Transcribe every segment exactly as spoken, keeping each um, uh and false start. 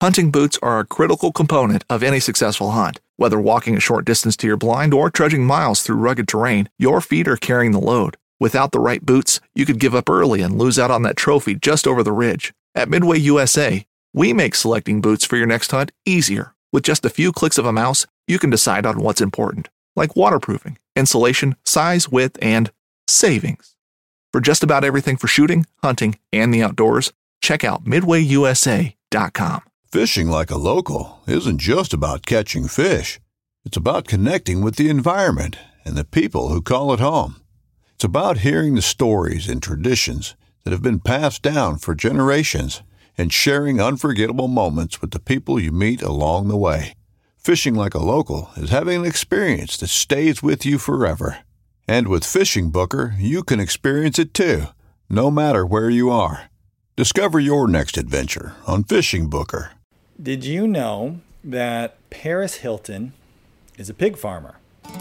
Hunting boots are a critical component of any successful hunt. Whether walking a short distance to your blind or trudging miles through rugged terrain, your feet are carrying the load. Without the right boots, you could give up early and lose out on that trophy just over the ridge. At Midway U S A, we make selecting boots for your next hunt easier. With just a few clicks of a mouse, you can decide on what's important, like waterproofing, insulation, size, width, and savings. For just about everything for shooting, hunting, and the outdoors, check out midway u s a dot com. Fishing like a local isn't just about catching fish. It's about connecting with the environment and the people who call it home. It's about hearing the stories and traditions that have been passed down for generations and sharing unforgettable moments with the people you meet along the way. Fishing like a local is having an experience that stays with you forever. And with Fishing Booker, you can experience it too, no matter where you are. Discover your next adventure on Fishing Booker. Did you know that Paris Hilton is a pig farmer?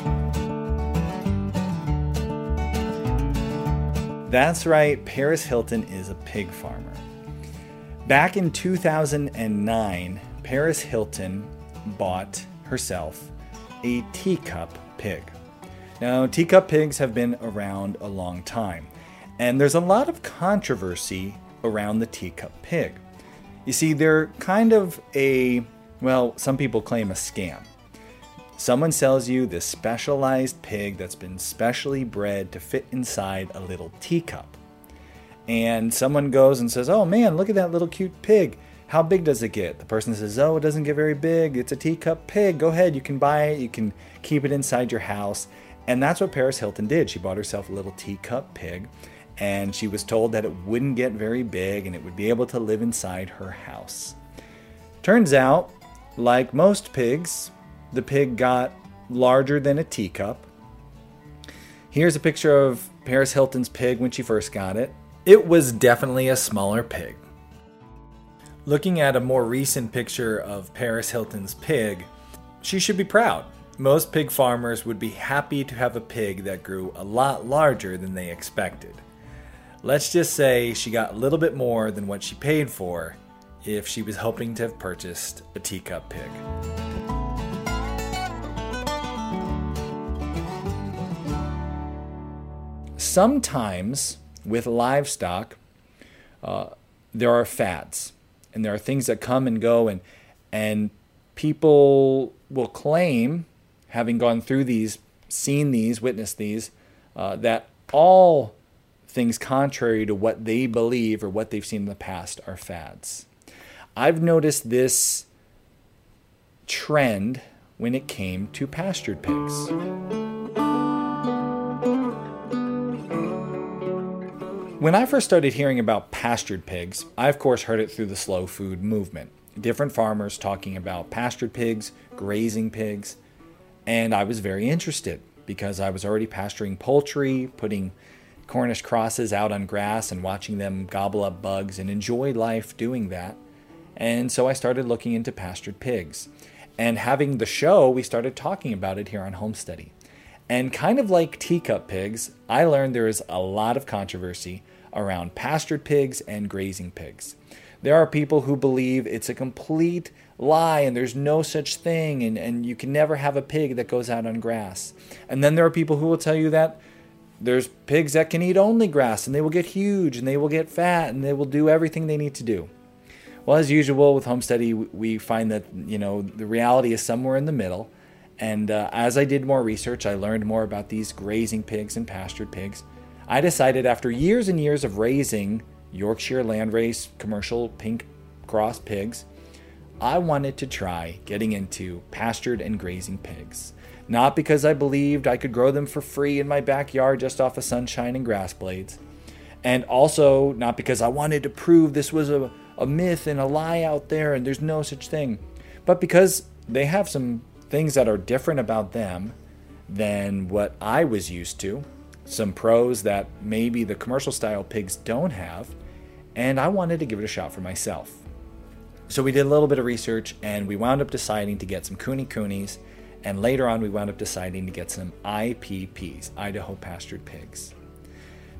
That's right, Paris Hilton is a pig farmer. Back in two thousand nine, Paris Hilton bought herself a teacup pig. Now, teacup pigs have been around a long time, and there's a lot of controversy around the teacup pig. You see, they're kind of a, well, some people claim a scam. Someone sells you this specialized pig that's been specially bred to fit inside a little teacup. And someone goes and says, oh man, look at that little cute pig. How big does it get? The person says, oh, it doesn't get very big. It's a teacup pig. Go ahead, you can buy it. You can keep it inside your house. And that's what Paris Hilton did. She bought herself a little teacup pig. And she was told that it wouldn't get very big and it would be able to live inside her house. Turns out, like most pigs, the pig got larger than a teacup. Here's a picture of Paris Hilton's pig when she first got it. It was definitely a smaller pig. Looking at a more recent picture of Paris Hilton's pig, she should be proud. Most pig farmers would be happy to have a pig that grew a lot larger than they expected. Let's just say she got a little bit more than what she paid for if she was hoping to have purchased a teacup pig. Sometimes with livestock, uh, there are fads, and there are things that come and go, and and people will claim, having gone through these, seen these, witnessed these, uh, that all things contrary to what they believe or what they've seen in the past are fads. I've noticed this trend when it came to pastured pigs. When I first started hearing about pastured pigs, I of course heard it through the slow food movement. Different farmers talking about pastured pigs, grazing pigs, and I was very interested because I was already pasturing poultry, putting Cornish crosses out on grass and watching them gobble up bugs and enjoy life doing that. And so I started looking into pastured pigs. And having the show, we started talking about it here on Homesteady. And kind of like teacup pigs, I learned there is a lot of controversy around pastured pigs and grazing pigs. There are people who believe it's a complete lie and there's no such thing and, and you can never have a pig that goes out on grass. And then there are people who will tell you that there's pigs that can eat only grass and they will get huge and they will get fat and they will do everything they need to do. Well, as usual with Homesteady, we find that, you know, the reality is somewhere in the middle. And uh, as I did more research, I learned more about these grazing pigs and pastured pigs. I decided after years and years of raising Yorkshire Landrace commercial pink cross pigs, I wanted to try getting into pastured and grazing pigs. Not because I believed I could grow them for free in my backyard just off of sunshine and grass blades. And also not because I wanted to prove this was a, a myth and a lie out there and there's no such thing. But because they have some things that are different about them than what I was used to. Some pros that maybe the commercial style pigs don't have. And I wanted to give it a shot for myself. So we did a little bit of research and we wound up deciding to get some Kune Kunes. And later on, we wound up deciding to get some I P Ps, Idaho Pastured Pigs.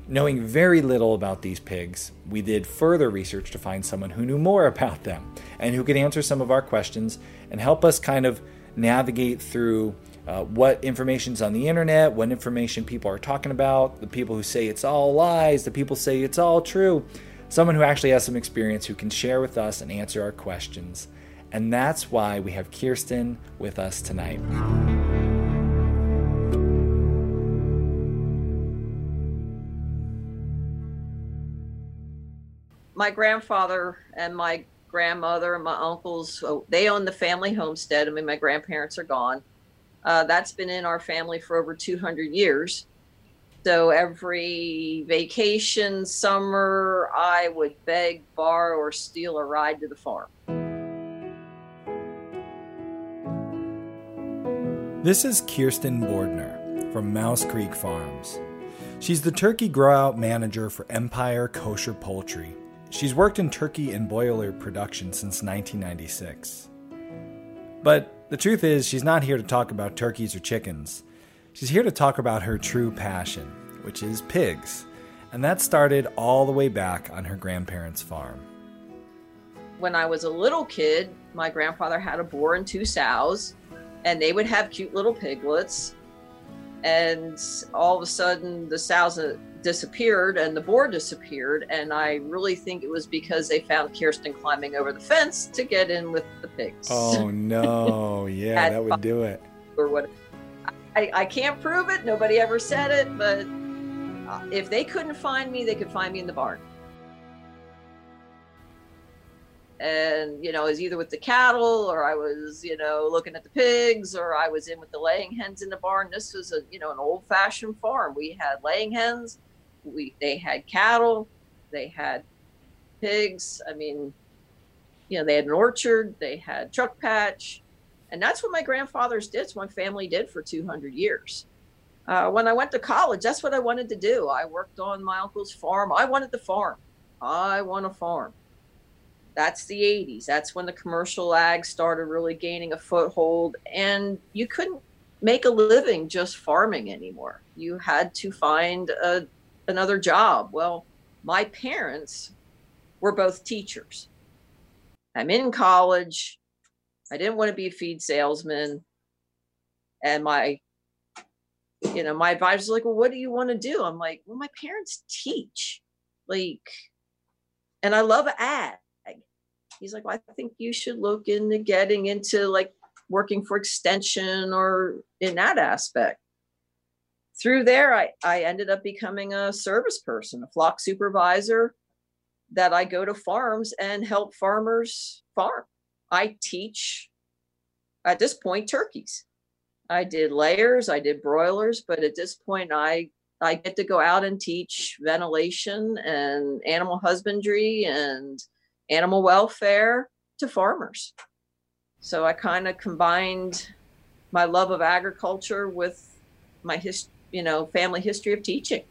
Knowing very little about these pigs, we did further research to find someone who knew more about them and who could answer some of our questions and help us kind of navigate through uh, what information's on the internet, what information people are talking about, the people who say it's all lies, the people say it's all true. Someone who actually has some experience who can share with us and answer our questions. And that's why we have Kirsten with us tonight. My grandfather and my grandmother and my uncles, they own the family homestead. I mean, my grandparents are gone. Uh, that's been in our family for over two hundred years. So every vacation, summer, I would beg, borrow, or steal a ride to the farm. This is Kirsten Bordner from Mouse Creek Farms. She's the turkey grow-out manager for Empire Kosher Poultry. She's worked in turkey and broiler production since nineteen ninety-six. But the truth is, she's not here to talk about turkeys or chickens. She's here to talk about her true passion, which is pigs. And that started all the way back on her grandparents' farm. When I was a little kid, my grandfather had a boar and two sows, and they would have cute little piglets. And all of a sudden, the sows disappeared and the boar disappeared. And I really think it was because they found Kirsten climbing over the fence to get in with the pigs. Oh, no. Yeah, that would do it. Or what? I, I can't prove it. Nobody ever said it. But if they couldn't find me, they could find me in the barn. And, you know, I was either with the cattle or I was, you know, looking at the pigs, or I was in with the laying hens in the barn. This was a, you know, an old fashioned farm. We had laying hens. We, they had cattle. They had pigs. I mean, you know, they had an orchard. They had truck patch. And that's what my grandfathers did. It's what my family did for two hundred years. Uh, when I went to college, that's what I wanted to do. I worked on my uncle's farm. I wanted to farm. I want to farm. That's the eighties. That's when the commercial ag started really gaining a foothold, and you couldn't make a living just farming anymore. You had to find a, another job. Well, my parents were both teachers. I'm in college. I didn't want to be a feed salesman. And my, you know, my advisor's like, well, what do you want to do? I'm like, well, my parents teach. Like, and I love ag. He's like, well, I think you should look into getting into like working for extension or in that aspect. Through there, I, I ended up becoming a service person, a flock supervisor, that I go to farms and help farmers farm. I teach, at this point, turkeys. I did layers, I did broilers, but at this point, I, I get to go out and teach ventilation and animal husbandry and animal welfare to farmers. So I kind of combined my love of agriculture with my his, you know, family history of teaching.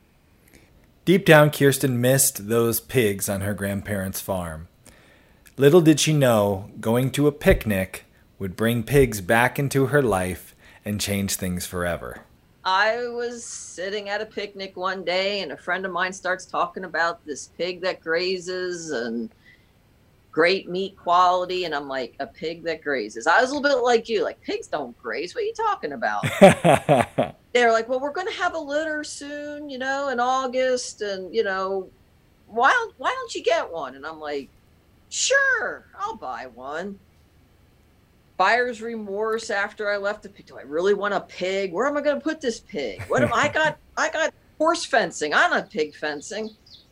Deep down, Kirsten missed those pigs on her grandparents' farm. Little did she know going to a picnic would bring pigs back into her life and change things forever. I was sitting at a picnic one day and a friend of mine starts talking about this pig that grazes and great meat quality. And I'm like, a pig that grazes. I was a little bit like you, like, pigs don't graze. What are you talking about? They're like, well, we're going to have a litter soon, you know, in August. And, you know, why don't, why don't you get one? And I'm like, sure, I'll buy one. Buyer's remorse after I left the pig. Do I really want a pig? Where am I going to put this pig? What am I got? I got horse fencing. I'm not pig fencing.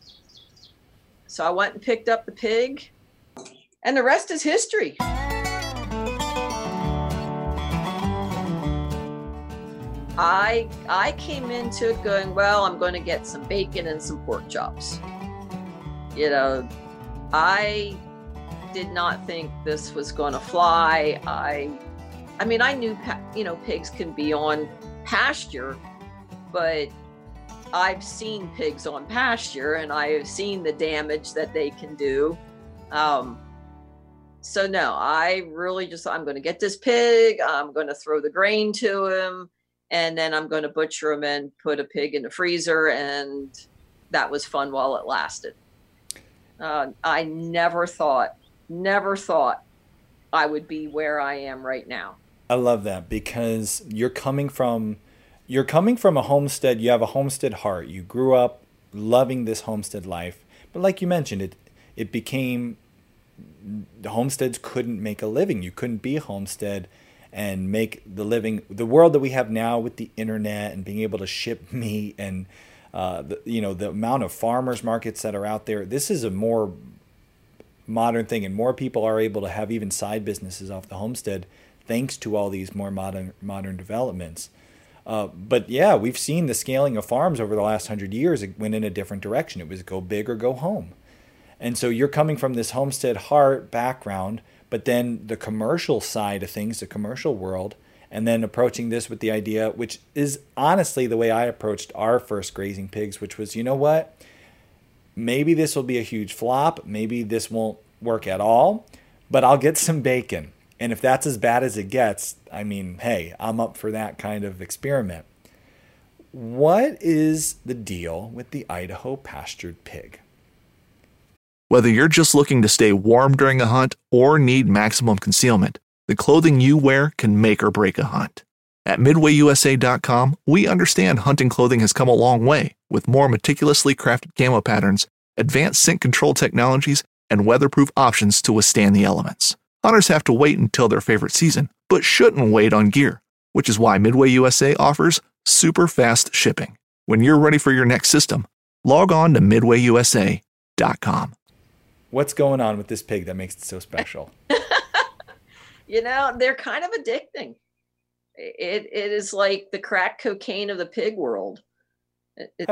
So I went and picked up the pig. And the rest is history. I I came into it going, well, I'm going to get some bacon and some pork chops. You know, I did not think this was going to fly. I I mean, I knew, you know, pigs can be on pasture, but I've seen pigs on pasture and I've seen the damage that they can do. Um, So no, I really just, I'm going to get this pig. I'm going to throw the grain to him, and then I'm going to butcher him and put a pig in the freezer and that was fun while it lasted. Uh, I never thought, never thought I would be where I am right now. I love that, because you're coming from you're coming from a homestead. You have a homestead heart. You grew up loving this homestead life, but like you mentioned, it it became the homesteads couldn't make a living. You couldn't be a homestead and make the living. The world that we have now with the internet and being able to ship meat and uh, the, you know, the amount of farmers markets that are out there. This is a more modern thing, and more people are able to have even side businesses off the homestead thanks to all these more modern modern developments. Uh, but yeah, we've seen the scaling of farms over the last hundred years. It went in a different direction. It was go big or go home. And so you're coming from this homestead heart background, but then the commercial side of things, the commercial world, and then approaching this with the idea, which is honestly the way I approached our first grazing pigs, which was, you know what? Maybe this will be a huge flop. Maybe this won't work at all, but I'll get some bacon. And if that's as bad as it gets, I mean, hey, I'm up for that kind of experiment. What is the deal with the Idaho pastured pig? Whether you're just looking to stay warm during a hunt or need maximum concealment, the clothing you wear can make or break a hunt. At Midway U S A dot com, we understand hunting clothing has come a long way, with more meticulously crafted camo patterns, advanced scent control technologies, and weatherproof options to withstand the elements. Hunters have to wait until their favorite season, but shouldn't wait on gear, which is why Midway U S A offers super fast shipping. When you're ready for your next system, log on to Midway U S A dot com. What's going on with this pig that makes it so special? You know, they're kind of addicting. It It is like the crack cocaine of the pig world. It, it,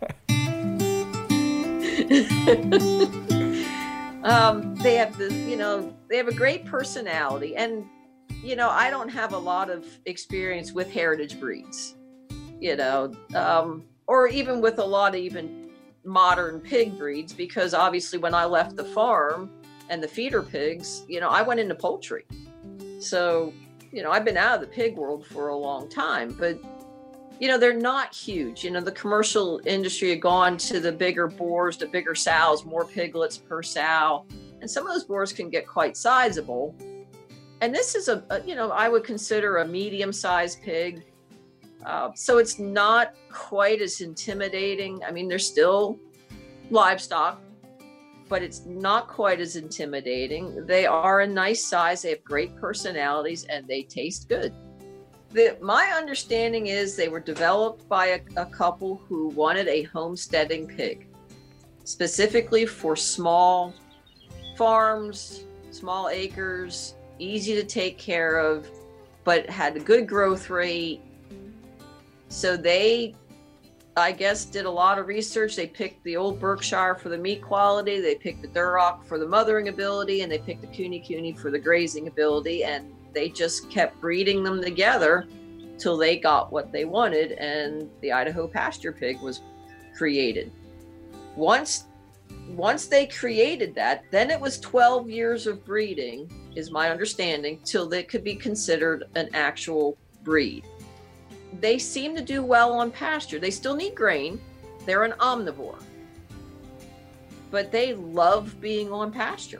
um, they have the, you know, they have a great personality. And, you know, I don't have a lot of experience with heritage breeds, you know, um, or even with a lot of even modern pig breeds, because obviously when I left the farm and the feeder pigs, you know, I went into poultry. So, you know, I've been out of the pig world for a long time, but, you know, they're not huge. You know, the commercial industry had gone to the bigger boars, the bigger sows, more piglets per sow. And some of those boars can get quite sizable. And this is a, a you know, I would consider a medium-sized pig. Uh, so it's not quite as intimidating. I mean, they're still livestock, but it's not quite as intimidating. They are a nice size. They have great personalities, and they taste good. The, my understanding is they were developed by a, a couple who wanted a homesteading pig, specifically for small farms, small acres, easy to take care of, but had a good growth rate. So they, I guess, did a lot of research. They picked the old Berkshire for the meat quality. They picked the Duroc for the mothering ability, and they picked the Cooney Cooney for the grazing ability. And they just kept breeding them together till they got what they wanted. And the Idaho pasture pig was created. Once, once they created that, then it was twelve years of breeding, is my understanding, till they could be considered an actual breed. They seem to do well on pasture. They still need grain. They're an omnivore. But they love being on pasture.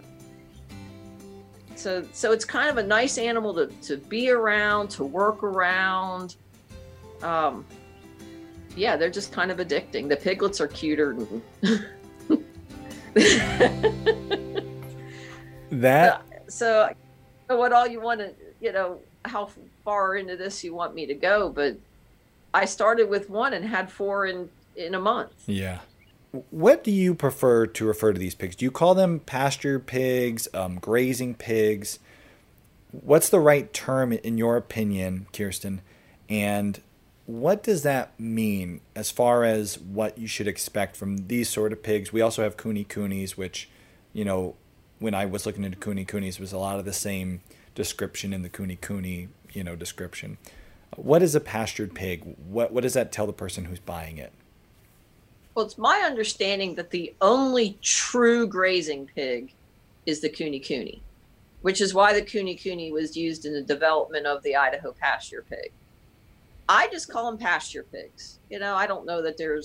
So so it's kind of a nice animal to, to be around, to work around. Um, yeah, they're just kind of addicting. The piglets are cuter. that so, so what all you want to, you know, how far into this you want me to go, but I started with one and had four in in a month. Yeah. What do you prefer to refer to these pigs? Do you call them pasture pigs, um, grazing pigs? What's the right term in your opinion, Kirsten? And what does that mean as far as what you should expect from these sort of pigs? We also have Cooney Coonies, which, you know, when I was looking into Cooney Coonies, was a lot of the same description in the Cooney Cooney, you know, description. What is a pastured pig? What what does that tell the person who's buying it? Well, it's my understanding that the only true grazing pig is the Cooney Cooney, which is why the Cooney Cooney was used in the development of the Idaho pasture pig. I just call them pasture pigs. You know, I don't know that there's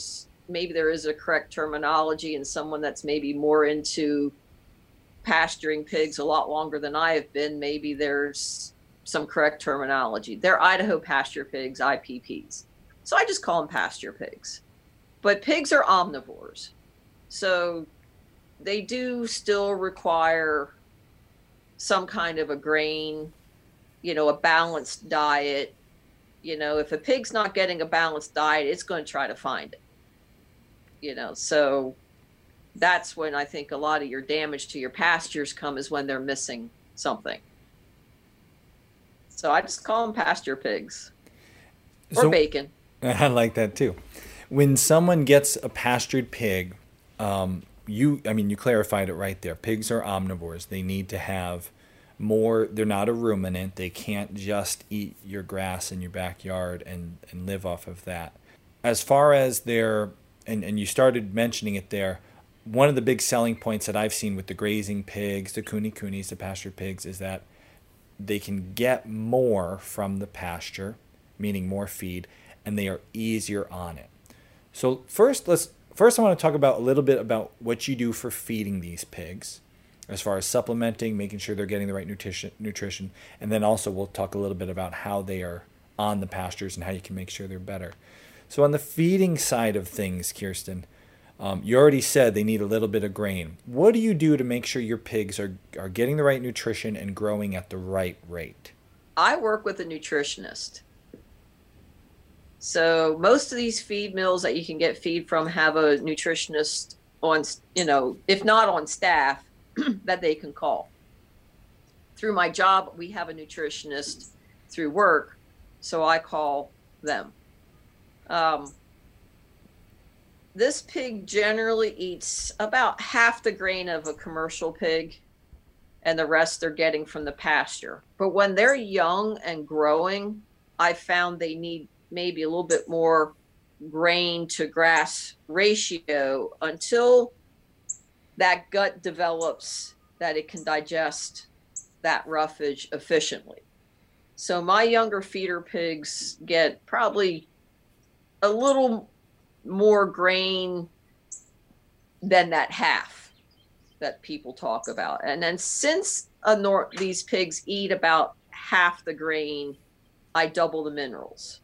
maybe there is a correct terminology, and someone that's maybe more into pasturing pigs a lot longer than I have been, maybe there's some correct terminology. They're Idaho pasture pigs, I P Ps. So I just call them pasture pigs. But pigs are omnivores. So they do still require some kind of a grain, you know, a balanced diet. You know, if a pig's not getting a balanced diet, it's going to try to find it. You know, so that's when I think a lot of your damage to your pastures come, is when they're missing something. So I just call them pasture pigs or So- bacon. I like that too. When someone gets a pastured pig, um, you, I mean, you clarified it right there. Pigs are omnivores. They need to have more. They're not a ruminant. They can't just eat your grass in your backyard and, and live off of that. As far as their, and, and you started mentioning it there, one of the big selling points that I've seen with the grazing pigs, the kuni kunis, the pastured pigs, is that they can get more from the pasture, meaning more feed, and they are easier on it. So first, let's first I want to talk about a little bit about what you do for feeding these pigs, as far as supplementing, making sure they're getting the right nutrition, nutrition, and then also we'll talk a little bit about how they are on the pastures and how you can make sure they're better. So on the feeding side of things, Kirsten, um, you already said they need a little bit of grain. What do you do to make sure your pigs are, are getting the right nutrition and growing at the right rate? I work with a nutritionist. So most of these feed mills that you can get feed from have a nutritionist on, you know, if not on staff, that they can call. Through my job, we have a nutritionist through work, so I call them. Um, this pig generally eats about half the grain of a commercial pig, and the rest they're getting from the pasture. But when they're young and growing, I found they need maybe a little bit more grain to grass ratio until that gut develops that it can digest that roughage efficiently. So my younger feeder pigs get probably a little more grain than that half that people talk about. And then since a nor- these pigs eat about half the grain, I double the minerals.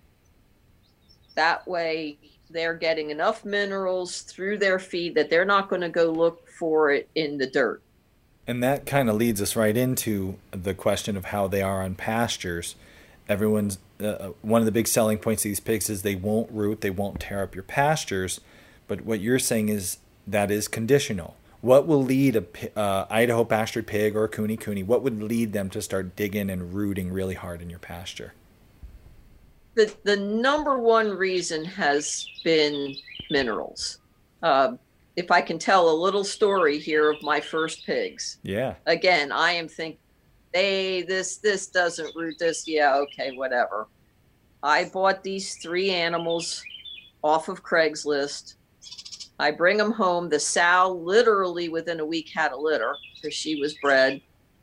That way they're getting enough minerals through their feed that they're not going to go look for it in the dirt. And that kind of leads us right into the question of how they are on pastures. Everyone's uh, one of the big selling points of these pigs is they won't root, they won't tear up your pastures. But what you're saying is that is conditional. What will lead a uh, Idaho pastured pig or a kuni kuni? What would lead them to start digging and rooting really hard in your pasture? The the number one reason has been minerals. Uh, if I can tell a little story here of my first pigs. Yeah. Again, I am thinking, hey, this this doesn't root this. Yeah, okay, whatever. I bought these three animals off of Craigslist. I bring them home. The sow literally within a week had a litter because she was bred.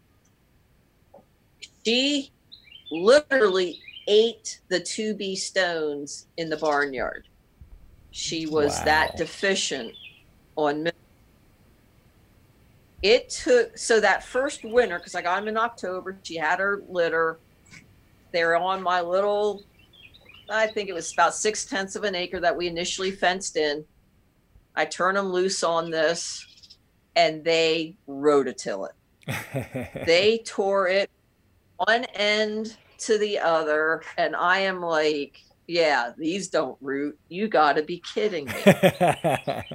She literally ate the two B stones in the barnyard. She was Wow. that deficient on milk. It took, so that first winter, because I got them in October, she had her litter. They were on my little, I think it was about six tenths of an acre that we initially fenced in. I turn them loose on this and they rototill it. They tore it one end to the other, and I am like, yeah, these don't root. You got to be kidding me.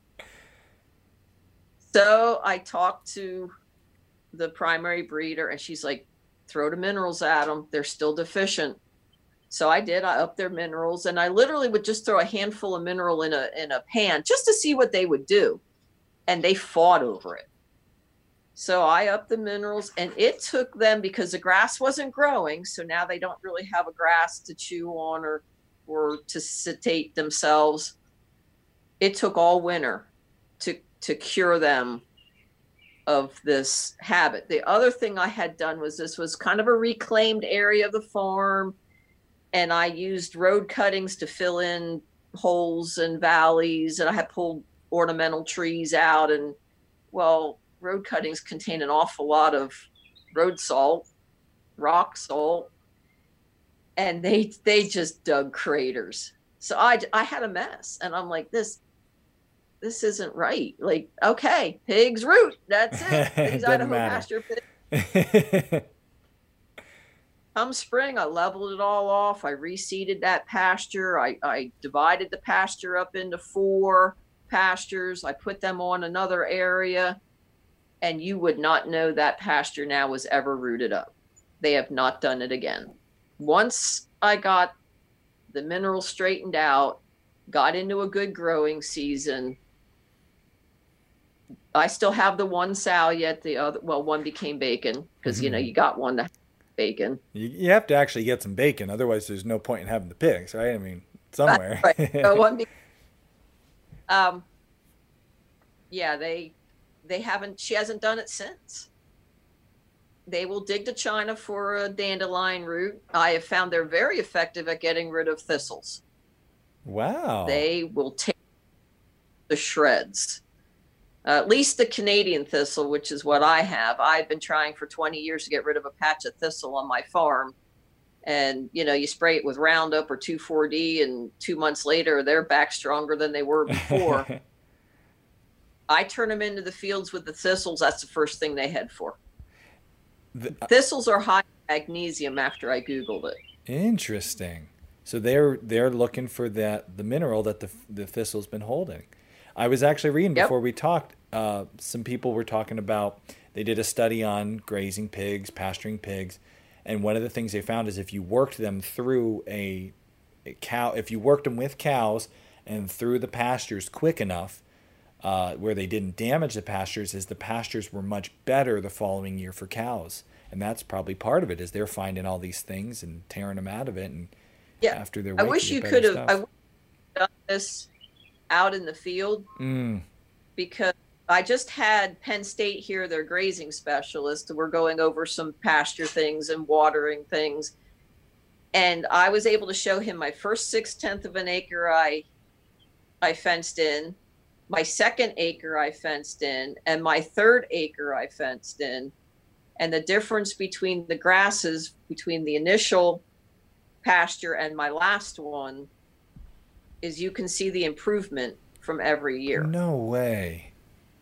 So I talked to the primary breeder, and she's like, throw the minerals at them. They're still deficient. So I did. I upped their minerals, and I literally would just throw a handful of mineral in a in a pan just to see what they would do, and they fought over it. So I upped the minerals, and it took them, because the grass wasn't growing, so now they don't really have a grass to chew on or or to satiate themselves. It took all winter to to cure them of this habit. The other thing I had done was, this was kind of a reclaimed area of the farm, and I used road cuttings to fill in holes and valleys, and I had pulled ornamental trees out. And well, road cuttings contain an awful lot of road salt, rock salt, and they they just dug craters. So I I had a mess, and I'm like, this this isn't right. Like, okay, pigs root, that's it. These Idaho pasture pigs. Come spring, I leveled it all off. I reseeded that pasture. I, I divided the pasture up into four pastures. I put them on another area, and you would not know that pasture now was ever rooted up. They have not done it again. Once I got the mineral straightened out, got into a good growing season, I still have the one sow yet. The other, well, one became bacon because, mm-hmm. you know, you got one to have bacon. You, you have to actually get some bacon. Otherwise, there's no point in having the pigs, right? I mean, somewhere. Right. So one be- um, yeah, they, they haven't, she hasn't done it since. They will dig to China for a dandelion root. I have found they're very effective at getting rid of thistles. Wow. They will take the shreds. Uh, at least the Canadian thistle, which is what I have. I've been trying for twenty years to get rid of a patch of thistle on my farm. And, you know, you spray it with Roundup or two four D, and two months later, they're back stronger than they were before. I turn them into the fields with the thistles. That's the first thing they head for. The, uh, Thistles are high in magnesium after I Googled it. Interesting. So they're they're looking for that the mineral that the the thistle's been holding. I was actually reading before yep. we talked, uh, some people were talking about, they did a study on grazing pigs, pasturing pigs, and one of the things they found is if you worked them through a, a cow, if you worked them with cows and through the pastures quick enough, uh, where they didn't damage the pastures, is the pastures were much better the following year for cows. And that's probably part of it, is they're finding all these things and tearing them out of it. And yeah. after their I wish you could have I wish you done this out in the field, mm. because I just had Penn State here, their grazing specialist. We're going over some pasture things and watering things. And I was able to show him my first six tenth of an acre I I fenced in, my second acre I fenced in, and my third acre I fenced in. And the difference between the grasses, between the initial pasture and my last one, is you can see the improvement from every year. No way.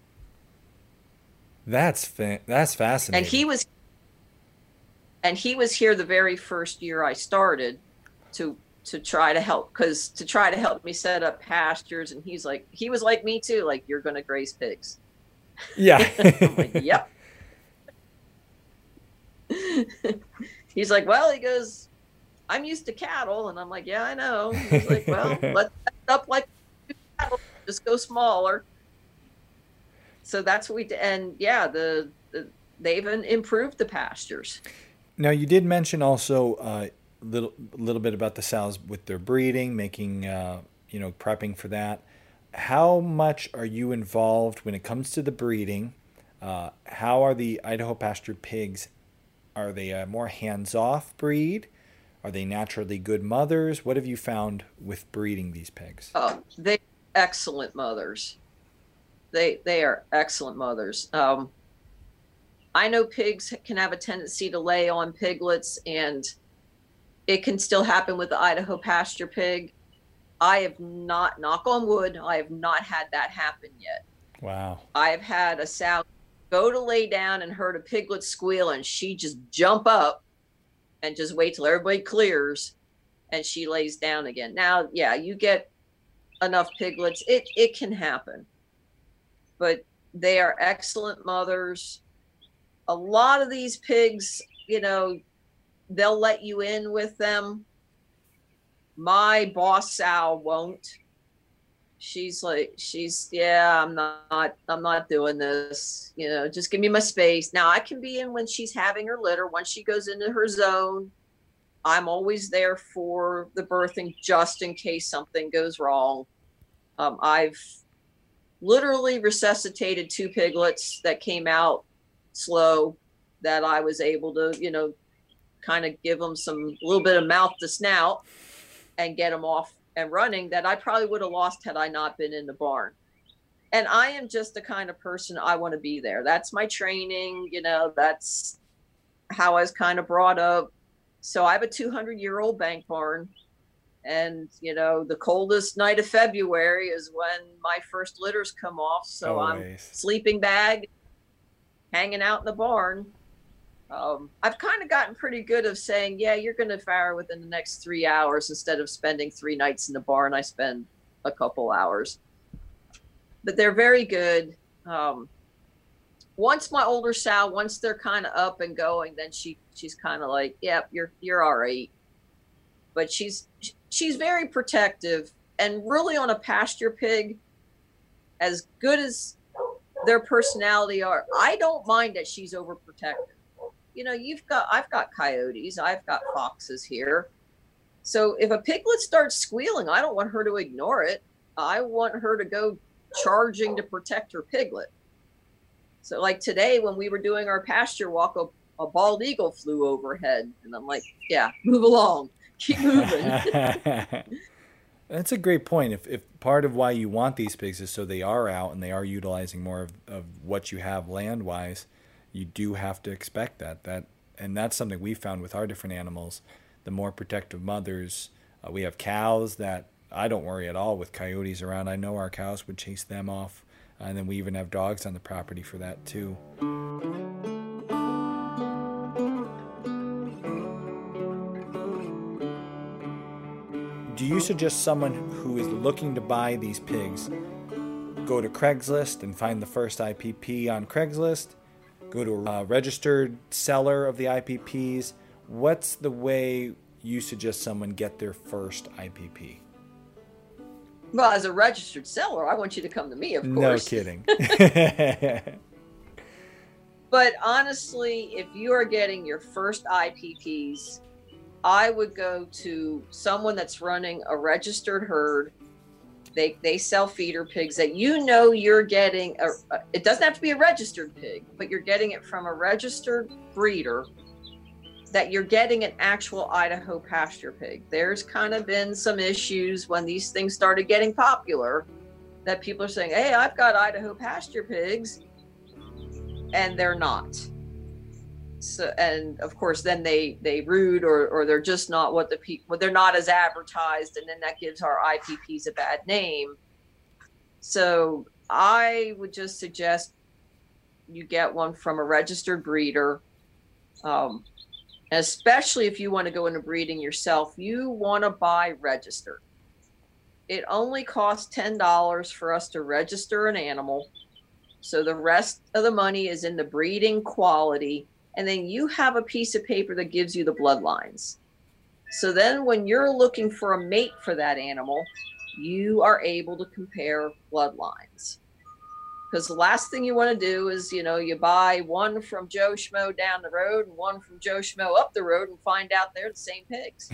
That's fa- that's fascinating. And he was and he was here the very first year I started to to try to help, because to try to help me set up pastures. And he's like, he was like me too, like, you're going to graze pigs. Yeah. I'm like, yep. He's like, well, he goes, I'm used to cattle. And I'm like, yeah, I know. He's like, well, let's set up like cattle, just go smaller. So that's what we did. And yeah, the, the they've improved the pastures. Now, you did mention also a uh, little little bit about the sows with their breeding, making, uh, you know, prepping for that. How much are you involved when it comes to the breeding? Uh, how are the Idaho pasture pigs? Are they a more hands-off breed? Are they naturally good mothers? What have you found with breeding these pigs? Oh, they're excellent mothers. They they are excellent mothers. Um, I know pigs can have a tendency to lay on piglets, and it can still happen with the Idaho pasture pig. I have not, knock on wood, I have not had that happen yet. Wow. I have had a sow go to lay down and heard a piglet squeal, and she just jump up and just wait till everybody clears, and she lays down again. Now, yeah, you get enough piglets, it, it can happen. But they are excellent mothers. A lot of these pigs, you know, they'll let you in with them. My boss sow won't. She's like, she's, yeah, I'm not, I'm not doing this. You know, just give me my space. Now, I can be in when she's having her litter. Once she goes into her zone, I'm always there for the birthing, just in case something goes wrong. Um, I've literally resuscitated two piglets that came out slow, that I was able to, you know, kind of give them some little bit of mouth to snout and get them off and running that I probably would have lost had I not been in the barn. And I am just the kind of person, I want to be there. That's my training, you know, that's how I was kind of brought up. So I have a two hundred year old bank barn. And, you know, the coldest night of February is when my first litters come off. So Always. I'm sleeping bag, hanging out in the barn. Um, I've kind of gotten pretty good of saying, yeah, you're going to farrow within the next three hours. Instead of spending three nights in the barn, I spend a couple hours. But they're very good. Um, once my older sow, once they're kind of up and going, then she she's kind of like, yep, yeah, you're you're all right. But she's she's very protective, and really on a pasture pig, as good as their personality are, I don't mind that she's overprotective. You know, you've got I've got coyotes, I've got foxes here. So if a piglet starts squealing, I don't want her to ignore it. I want her to go charging to protect her piglet. So like today when we were doing our pasture walk, a, a bald eagle flew overhead, and I'm like, yeah, move along, keep moving. That's a great point. If if part of why you want these pigs is so they are out and they are utilizing more of, of what you have land wise, you do have to expect that. That and that's something we found with our different animals. The more protective mothers, uh, we have cows that I don't worry at all with coyotes around. I know our cows would chase them off. And then we even have dogs on the property for that too. Do you suggest someone who is looking to buy these pigs go to Craigslist and find the first I P P on Craigslist? Go to a registered seller of the I P Ps? What's the way you suggest someone get their first I P P? Well, as a registered seller, I want you to come to me, of course. No kidding. But honestly, if you are getting your first I P Ps, I would go to someone that's running a registered herd. They they sell feeder pigs that you know you're getting. A, a, it doesn't have to be a registered pig, but you're getting it from a registered breeder, that you're getting an actual Idaho pasture pig. There's kind of been some issues when these things started getting popular that people are saying, hey, I've got Idaho pasture pigs, and they're not. So, and of course, then they, they rude or, or they're just not what the people, well, they're not as advertised, and then that gives our I P Ps a bad name. So I would just suggest you get one from a registered breeder. Um, Especially if you want to go into breeding yourself, you want to buy registered. It only costs ten dollars for us to register an animal. So the rest of the money is in the breeding quality. And then you have a piece of paper that gives you the bloodlines. So then when you're looking for a mate for that animal, you are able to compare bloodlines. Because the last thing you want to do is, you know, you buy one from Joe Schmo down the road and one from Joe Schmo up the road and find out they're the same pigs.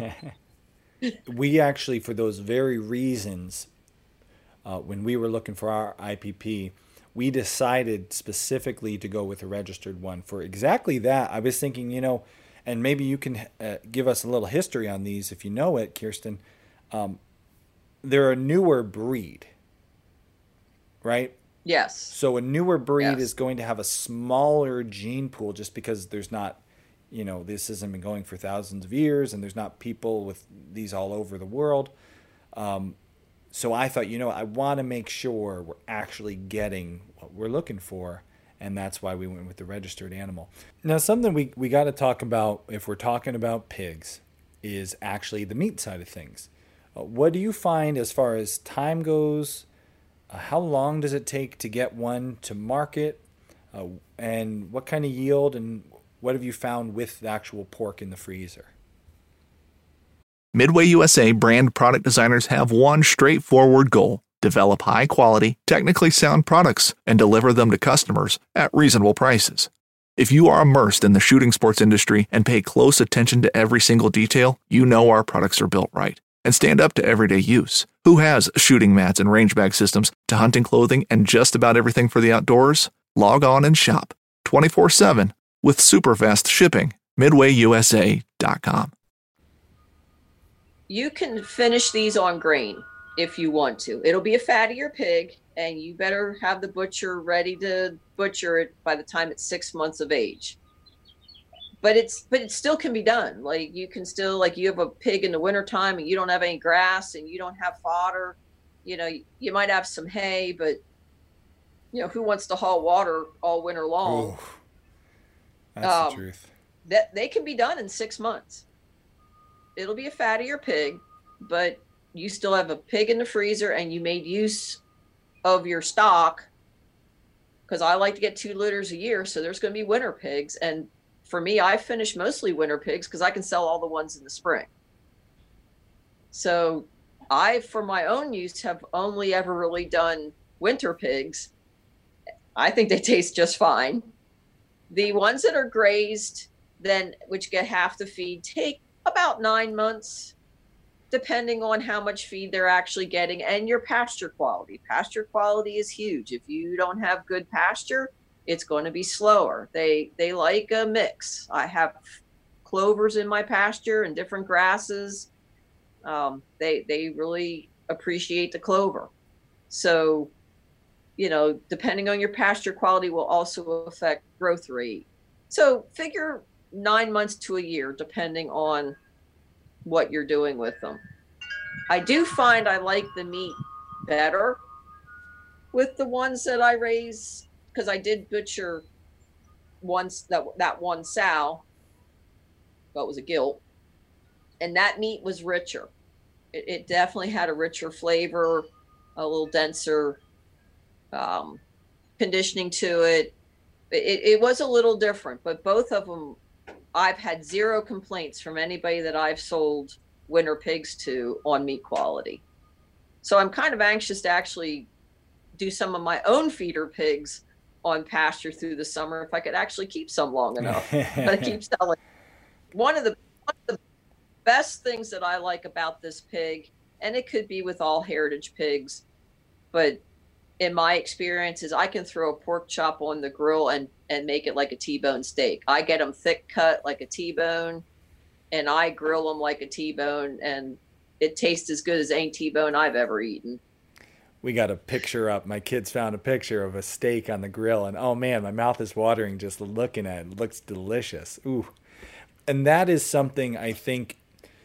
We actually, for those very reasons, uh, when we were looking for our I P P, we decided specifically to go with a registered one for exactly that. I was thinking, you know, and maybe you can uh, give us a little history on these if you know it, Kirsten. Um, they're a newer breed, right? Yes. So a newer breed yes. is going to have a smaller gene pool just because there's not, you know, this hasn't been going for thousands of years and there's not people with these all over the world. Um, so I thought, you know, I want to make sure we're actually getting what we're looking for. And that's why we went with the registered animal. Now, something we, we got to talk about if we're talking about pigs is actually the meat side of things. Uh, what do you find as far as time goes? Uh, how long does it take to get one to market? Uh, and what kind of yield and what have you found with the actual pork in the freezer? Midway U S A brand product designers have one straightforward goal: develop high-quality, technically sound products and deliver them to customers at reasonable prices. If you are immersed in the shooting sports industry and pay close attention to every single detail, you know our products are built right and stand up to everyday use. Who has shooting mats and range bag systems to hunting clothing and just about everything for the outdoors? Log on and shop twenty-four seven with super fast shipping. midway U S A dot com. You can finish these on grain if you want to. It'll be a fattier pig, and you better have the butcher ready to butcher it by the time it's six months of age. But it's but it still can be done. Like you can still, like you have a pig in the wintertime and you don't have any grass and you don't have fodder. You know, you, you might have some hay, but you know, who wants to haul water all winter long? Ooh, that's um, the truth. That they can be done in six months. It'll be a fattier pig, but you still have a pig in the freezer and you made use of your stock. Because I like to get two litters a year, so there's going to be winter pigs. And for me, I finish mostly winter pigs because I can sell all the ones in the spring. So I, for my own use, have only ever really done winter pigs. I think they taste just fine. The ones that are grazed, then which get half the feed, take about nine months, depending on how much feed they're actually getting and your pasture quality. Pasture quality is huge. If you don't have good pasture, it's going to be slower. They they like a mix. I have clovers in my pasture and different grasses. Um, they they really appreciate the clover. So, you know, depending on your pasture quality will also affect growth rate. So figure nine months to a year, depending on what you're doing with them. I do find I like the meat better with the ones that I raise, because I did butcher once that that one sow, but was a gilt, and that meat was richer. It, it definitely had a richer flavor, a little denser um, conditioning to it. it. It was a little different, but both of them, I've had zero complaints from anybody that I've sold winter pigs to on meat quality. So I'm kind of anxious to actually do some of my own feeder pigs on pasture through the summer if I could actually keep some long enough. But I keep selling. One of the one of the best things that I like about this pig, and it could be with all heritage pigs, but in my experience is I can throw a pork chop on the grill and and make it like a T-bone steak. I get them thick cut like a T-bone, and I grill them like a T-bone, and it tastes as good as any T-bone I've ever eaten. We got a picture up. My kids found a picture of a steak on the grill, and oh man, my mouth is watering just looking at it. It looks delicious. Ooh. And that is something I think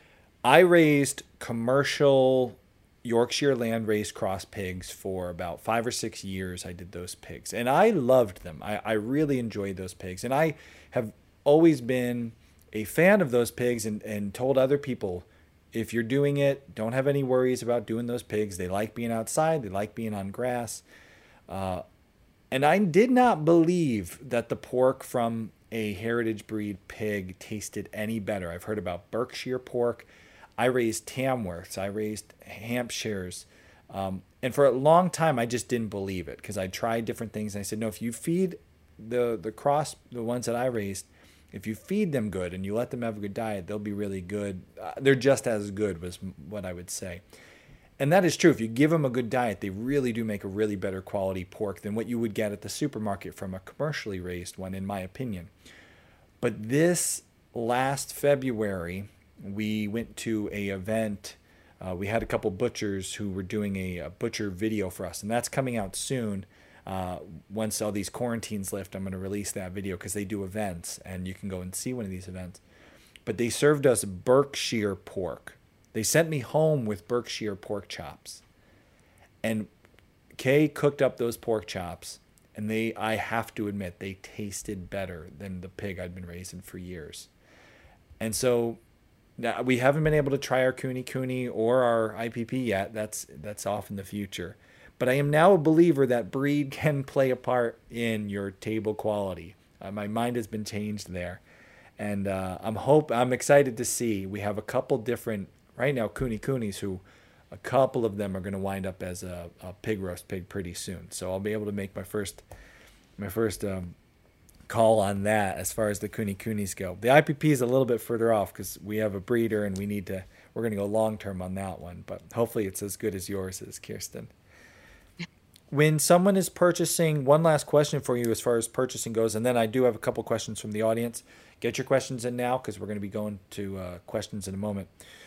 I raised commercial Yorkshire land raised cross pigs for about five or six years. I did those pigs and I loved them. I, I really enjoyed those pigs, and I have always been a fan of those pigs and, and told other people, if you're doing it, don't have any worries about doing those pigs. They like being outside. They like being on grass. Uh, and I did not believe that the pork from a heritage breed pig tasted any better. I've heard about Berkshire pork. I raised Tamworths. I raised Hampshires. Um, and for a long time, I just didn't believe it because I tried different things. And I said, no, if you feed the, the cross, the ones that I raised, if you feed them good and you let them have a good diet, they'll be really good. Uh, they're just as good was what I would say. And that is true. If you give them a good diet, they really do make a really better quality pork than what you would get at the supermarket from a commercially raised one, in my opinion. But this last February, we went to a event. Uh, we had a couple butchers who were doing a, a butcher video for us, and that's coming out soon. Uh, once all these quarantines lift, I'm going to release that video because they do events and you can go and see one of these events. But they served us Berkshire pork. They sent me home with Berkshire pork chops. And Kay cooked up those pork chops, and they, I have to admit, they tasted better than the pig I'd been raising for years. And so now we haven't been able to try our Kune Kune or our I P P yet. That's that's off in the future. But I am now a believer that breed can play a part in your table quality. Uh, my mind has been changed there. And uh, I'm hope I'm excited to see. We have a couple different, right now, Kune Kunes, who a couple of them are going to wind up as a, a pig roast pig pretty soon. So I'll be able to make my first my first um, call on that as far as the Kune Kunes go. The I P P is a little bit further off because we have a breeder and we need to, we're going to go long term on that one. But hopefully it's as good as yours is, Kirsten. When someone is purchasing, one last question for you as far as purchasing goes, and then I do have a couple questions from the audience. Get your questions in now because we're going to be going to uh, questions in a moment.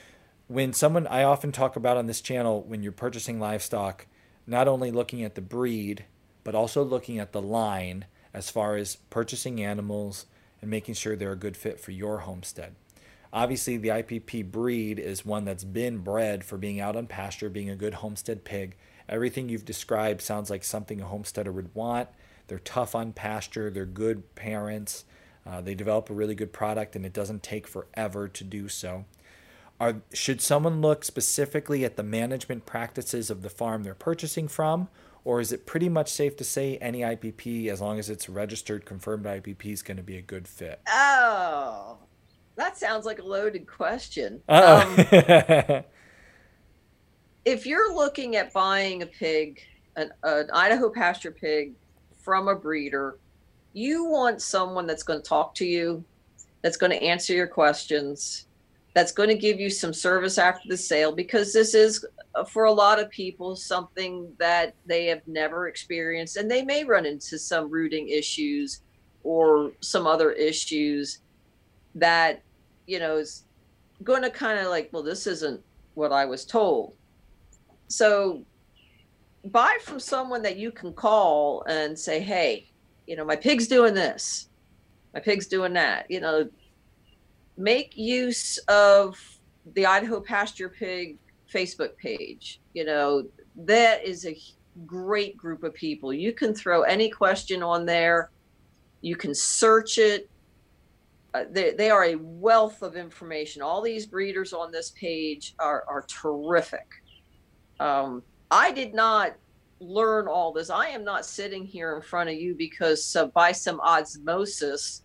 when someone, I often talk about on this channel, when you're purchasing livestock, not only looking at the breed, but also looking at the line as far as purchasing animals and making sure they're a good fit for your homestead. Obviously, the I P P breed is one that's been bred for being out on pasture, being a good homestead pig. Everything you've described sounds like something a homesteader would want. They're tough on pasture. They're good parents. Uh, they develop a really good product, and it doesn't take forever to do so. Are, should someone look specifically at the management practices of the farm they're purchasing from, or is it pretty much safe to say any I P P, as long as it's registered, confirmed I P P, is going to be a good fit? Oh, that sounds like a loaded question. Uh-oh. Um, if you're looking at buying a pig, an, an Idaho pasture pig from a breeder, you want someone that's going to talk to you, that's going to answer your questions, that's going to give you some service after the sale, because this is, for a lot of people, something that they have never experienced, and they may run into some rooting issues or some other issues that, you know, is going to kind of like, well, this isn't what I was told. So buy from someone that you can call and say, hey, you know, my pig's doing this, my pig's doing that. You know, make use of the Idaho Pasture Pig Facebook page. You know, that is a great group of people. You can throw any question on there. You can search it. Uh, they, they are a wealth of information. All these breeders on this page are, are terrific. Um, I did not learn all this. I am not sitting here in front of you because uh, by some osmosis,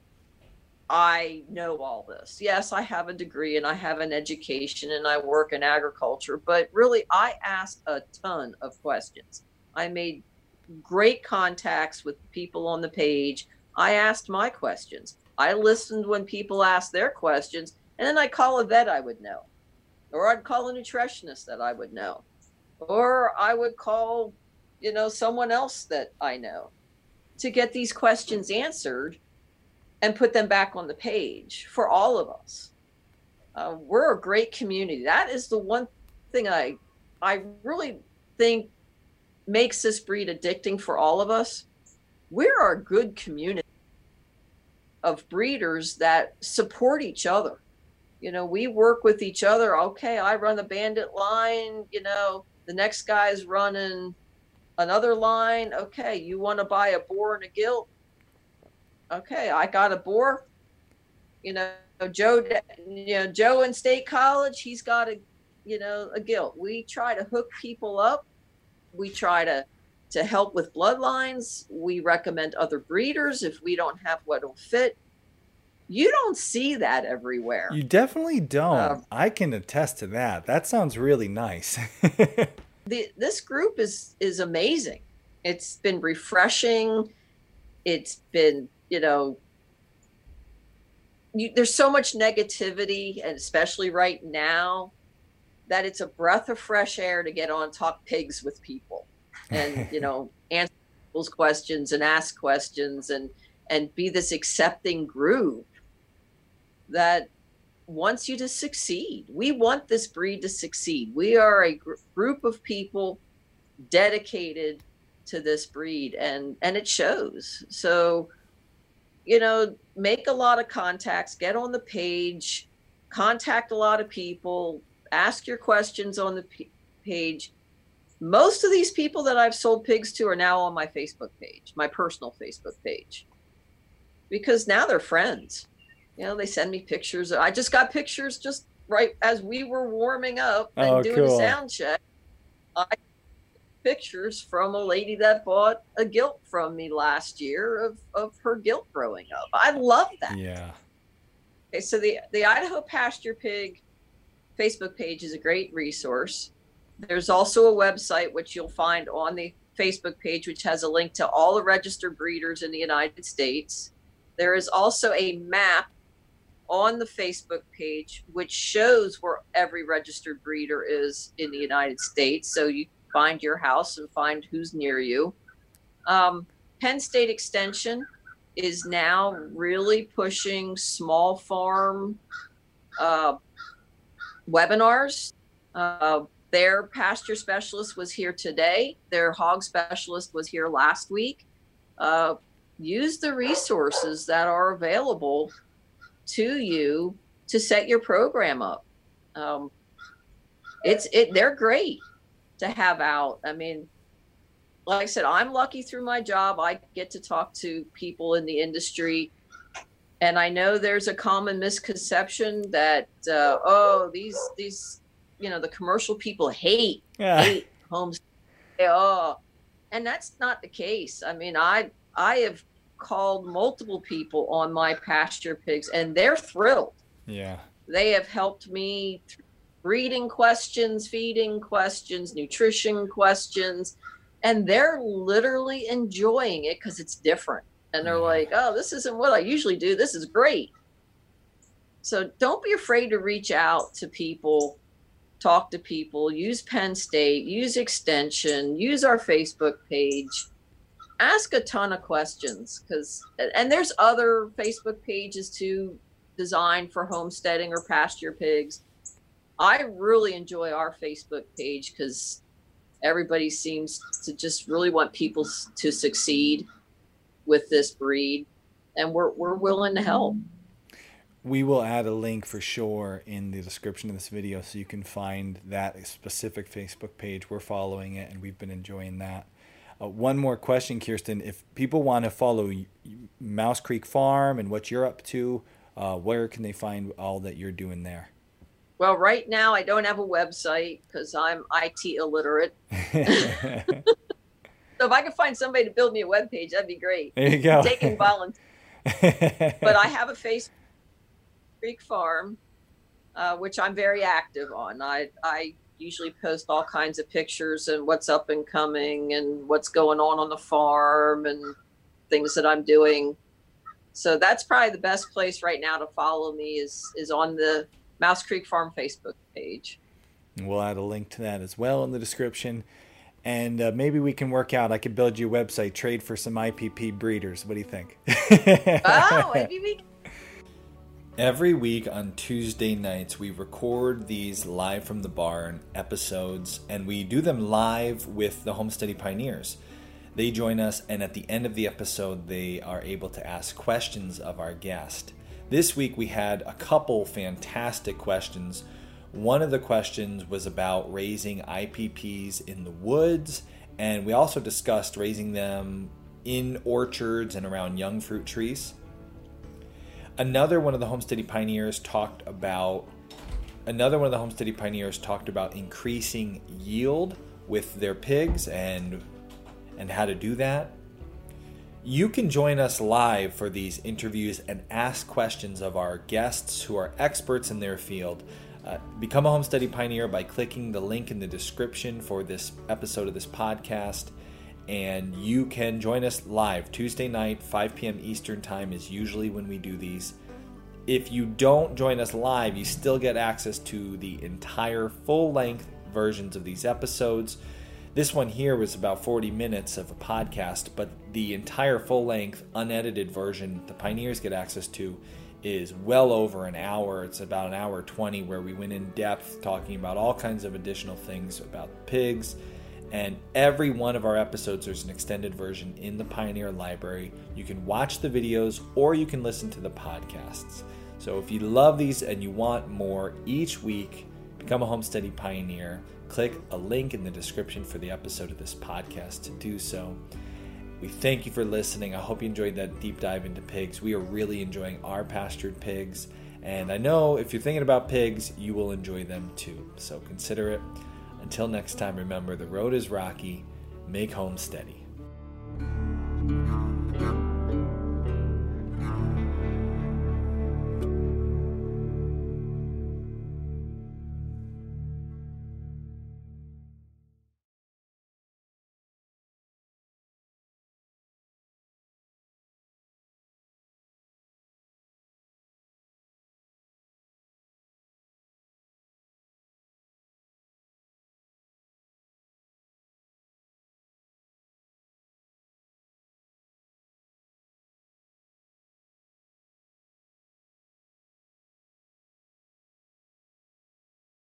I know all this. Yes, I have a degree and I have an education and I work in agriculture, but really I asked a ton of questions. I made great contacts with people on the page. I asked my questions. I listened when people asked their questions, and then I'd call a vet I would know, or I'd call a nutritionist that I would know, or I would call, you know, someone else that I know to get these questions answered and put them back on the page for all of us. Uh, we're a great community. That is the one thing I, I really think makes this breed addicting for all of us. We're a good community of breeders that support each other. You know, we work with each other. Okay, I run a bandit line, you know, the next guy's running another line. Okay, you want to buy a boar and a gilt? Okay, I got a boar. You know, Joe, you know, Joe in State College, he's got a, you know, a gilt. We try to hook people up. We try to to help with bloodlines. We recommend other breeders if we don't have what will fit. You don't see that everywhere. You definitely don't. Uh, I can attest to that. That sounds really nice. the, this group is, is amazing. It's been refreshing. It's been, you know, you, there's so much negativity, and especially right now, that it's a breath of fresh air to get on Talk Pigs with people. And, you know, answer people's questions and ask questions and, and be this accepting group that wants you to succeed. We want this breed to succeed. We are a gr- group of people dedicated to this breed, and, and it shows. So, you know, make a lot of contacts, get on the page, contact a lot of people, ask your questions on the p- page. Most of these people that I've sold pigs to are now on my Facebook page, my personal Facebook page, because now they're friends. You know, they send me pictures. I just got pictures just right as we were warming up and Oh, doing cool. a sound check. I got pictures from a lady that bought a gilt from me last year of, of her gilt growing up. I love that. Yeah. Okay, so the, the Idaho Pasture Pig Facebook page is a great resource. There's also a website, which you'll find on the Facebook page, which has a link to all the registered breeders in the United States. There is also a map on the Facebook page, which shows where every registered breeder is in the United States. So you find your house and find who's near you. Um, Penn State Extension is now really pushing small farm uh, webinars. Uh, their pasture specialist was here today. Their hog specialist was here last week. Uh, use the resources that are available to you to set your program up. Um, it's it they're great to have out. I mean, like I said, I'm lucky through my job. I get to talk to people in the industry. And I know there's a common misconception that, uh, oh, these, these, you know, the commercial people hate, yeah. hate homes. Oh, and that's not the case. I mean, I, I have called multiple people on my pasture pigs and they're thrilled. Yeah. They have helped me through breeding questions, feeding questions, nutrition questions, and they're literally enjoying it because it's different. And they're like, oh, this isn't what I usually do. This is great. So don't be afraid to reach out to people, talk to people, use Penn State, use Extension, use our Facebook page, ask a ton of questions. Because, and there's other Facebook pages too, designed for homesteading or pasture pigs. I really enjoy our Facebook page because everybody seems to just really want people to succeed with this breed, and we're we're willing to help. We will add a link for sure in the description of this video so you can find that specific Facebook page. We're following it and we've been enjoying that. Uh, one more question, Kirsten. If people want to follow Mouse Creek Farm and what you're up to, uh, where can they find all that you're doing there? Well, right now I don't have a website because I'm I T illiterate. So if I could find somebody to build me a webpage, that'd be great. There you go. I'm taking volunteers. But I have a Facebook Creek Farm, uh, which I'm very active on. I I usually post all kinds of pictures and what's up and coming and what's going on on the farm and things that I'm doing. So that's probably the best place right now to follow me is is on the Mouse Creek Farm Facebook page. We'll add a link to that as well in the description. And uh, maybe we can work out. I could build you a website, trade for some I P P breeders. What do you think? Oh, maybe we can. Every week on Tuesday nights, we record these live from the barn episodes, and we do them live with the Homesteady Pioneers. They join us, and at the end of the episode, they are able to ask questions of our guest. This week, we had a couple fantastic questions. One of the questions was about raising I P Ps in the woods, and we also discussed raising them in orchards and around young fruit trees. Another one of the Homesteady Pioneers talked about another one of the Homesteady Pioneers talked about increasing yield with their pigs and and how to do that. You can join us live for these interviews and ask questions of our guests who are experts in their field. Uh, become a Homesteady Pioneer by clicking the link in the description for this episode of this podcast, and you can join us live Tuesday night, five p.m. Eastern Time is usually when we do these. If you don't join us live, you still get access to the entire full-length versions of these episodes. This one here was about forty minutes of a podcast, but the entire full-length, unedited version the Pioneers get access to is well over an hour. It's about an hour twenty where we went in depth talking about all kinds of additional things about pigs. And every one of our episodes, there's an extended version in the Pioneer Library. You can watch the videos or you can listen to the podcasts. So if you love these and you want more each week, become a Homesteady Pioneer. Click a link in the description for the episode of this podcast to do so. We thank you for listening. I hope you enjoyed that deep dive into pigs. We are really enjoying our pastured pigs. And I know if you're thinking about pigs, you will enjoy them too. So consider it. Until next time, remember, the road is rocky. Make home steady.